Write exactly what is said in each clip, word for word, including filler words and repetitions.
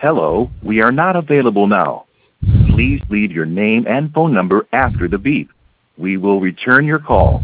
Hello, we are not available now. Please leave your name and phone number after the beep. We will return your call.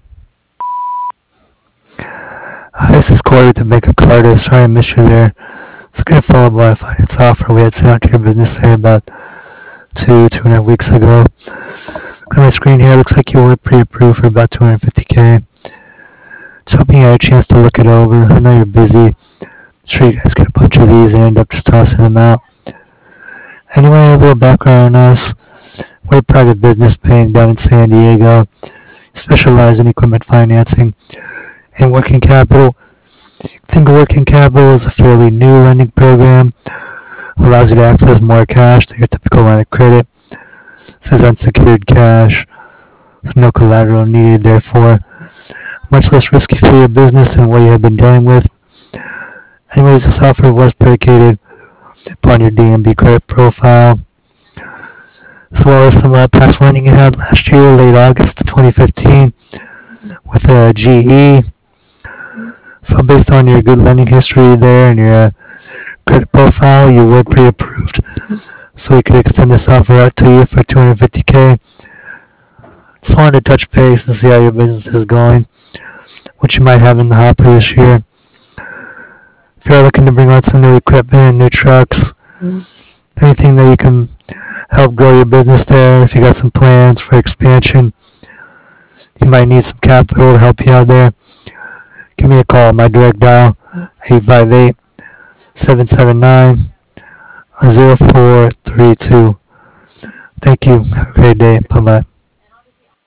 Hi, this is Corey with the Bank of Carter. Sorry I missed you there. It's going to follow up what I finance offer we had sent out to your business there about two, two and a half weeks ago. On my screen here, it looks like you were pre-approved for about two hundred fifty K. Just hoping you had a chance to look it over. I know you're busy. I'm sure you guys get a bunch of these and end up just tossing them out. Anyway, a little background on us. We're a private business bank down in San Diego. Specialize in equipment financing and working capital. Think of working capital as a fairly new lending program. Allows you to access more cash than your typical line of credit. This is unsecured cash. There's no collateral needed, therefore much less risky for your business than what you have been dealing with. Anyways, this offer was predicated upon your D M B credit profile, as well as some uh, past lending you had last year, late August of twenty fifteen, with uh, G E. So based on your good lending history there and your uh, credit profile, you were pre-approved. So we could extend this offer out to you for two hundred fifty K. Just wanted to touch base and see how your business is going, what you might have in the hopper this year. If you're looking to bring on some new equipment and new trucks, anything that you can help grow your business there, if you got some plans for expansion, you might need some capital to help you out there, give me a call. My direct dial, eight five eight, seven seven nine, zero four three two. Thank you. Have a great day. Bye-bye.